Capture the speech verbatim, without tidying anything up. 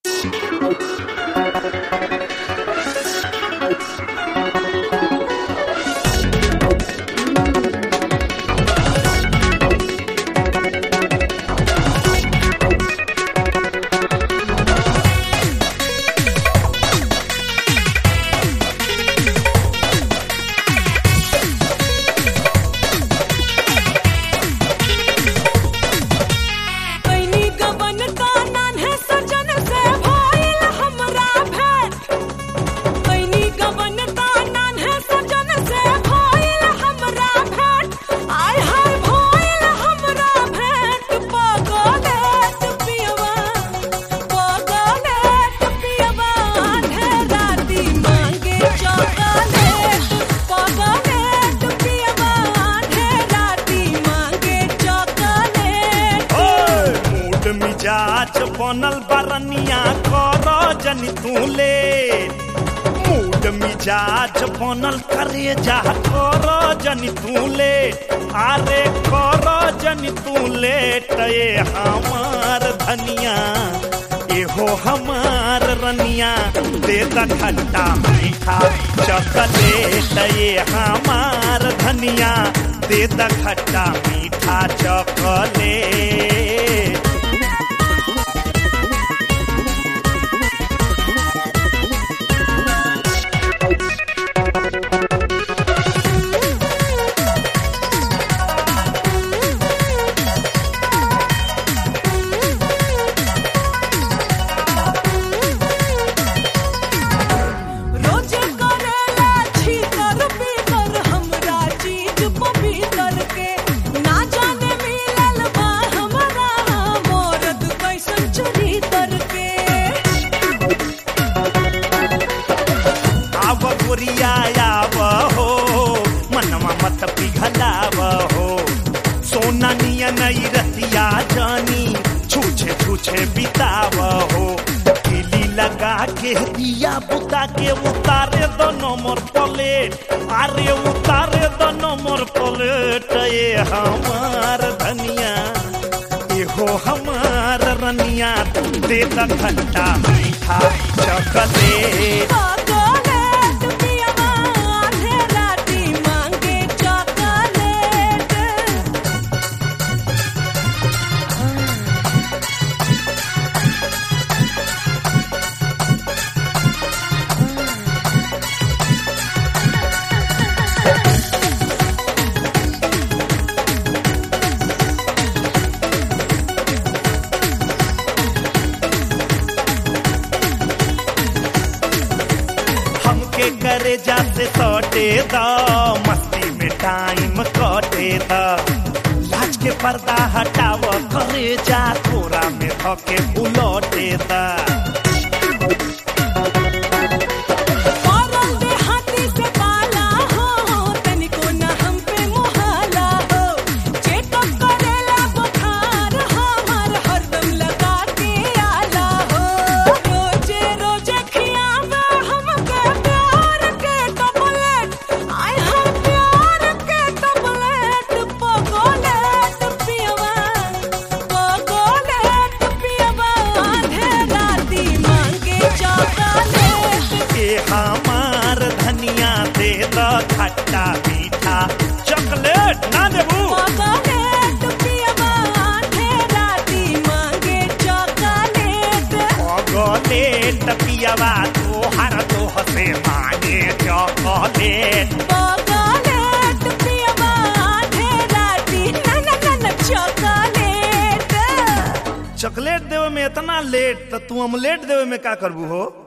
मिजाज बनल बरनिया करो जनी तू ले मूड मिजाज बनल करे जा करो जनी तू ले अरे करो जनी तू ले ये हमार धनिया एहो हमार रनिया दे द खट्टा मीठा चॉकलेट ये हमार धनिया दे द खट्टा मीठा चॉकलेट। हो मनवा मत पिघलाव हो सोना निया नई रतिया जानी छूछे छूछे बिताव हो खिली लगा के दिया बुता के उतारे दो नंबर प्लेट अरे उतारे दो नंबर प्लेट ये हमार धनिया एहो हमार रनिया दे द खट्टा मीठा चॉकलेट। करे जाते सौटे दा मस्ती में टाइम कटे दा लाज के पर्दा हटाव करे जा थोड़ा में धके बुलौटे दा हमार धनिया दे द खट्टा मीठा चॉकलेट ना देबू चॉकलेट पियबा आधे राती मांगे चॉकलेट चॉकलेट पियबा तो हर तो हसे मांगे चॉकलेट चॉकलेट पियबा आधे राती ना ना ना चॉकलेट चॉकलेट देवे में इतना लेट तो तू ऑमलेट देवे में का करबू हो।